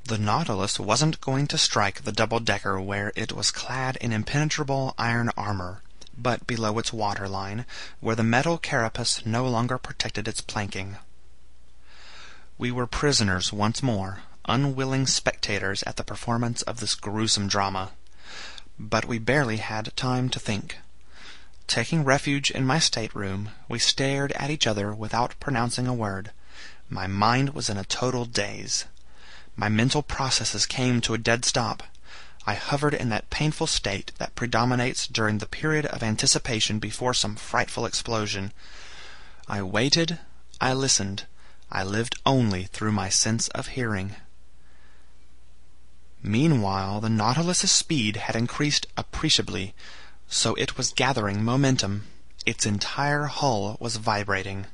The Nautilus wasn't going to strike the double-decker where it was clad in impenetrable iron armor, but below its waterline, where the metal carapace no longer protected its planking. We were prisoners once more, unwilling spectators at the performance of this gruesome drama. But we barely had time to think. Taking refuge in my stateroom, we stared at each other without pronouncing a word. My mind was in a total daze. My mental processes came to a dead stop. I hovered in that painful state that predominates during the period of anticipation before some frightful explosion. I waited, I listened, I lived only through my sense of hearing. Meanwhile, the Nautilus's speed had increased appreciably, so it was gathering momentum. Its entire hull was vibrating.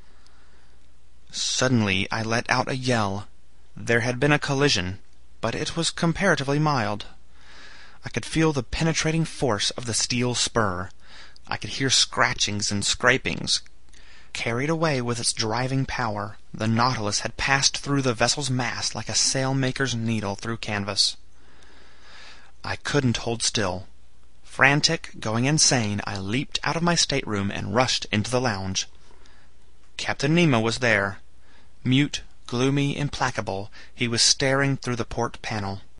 Suddenly I let out a yell. There had been a collision, but it was comparatively mild. I could feel the penetrating force of the steel spur. I could hear scratchings and scrapings. Carried away with its driving power, the Nautilus had passed through the vessel's mast like a sailmaker's needle through canvas. I couldn't hold still. Frantic, going insane, I leaped out of my stateroom and rushed into the lounge. Captain Nemo was there. Mute, gloomy, implacable, he was staring through the port panel.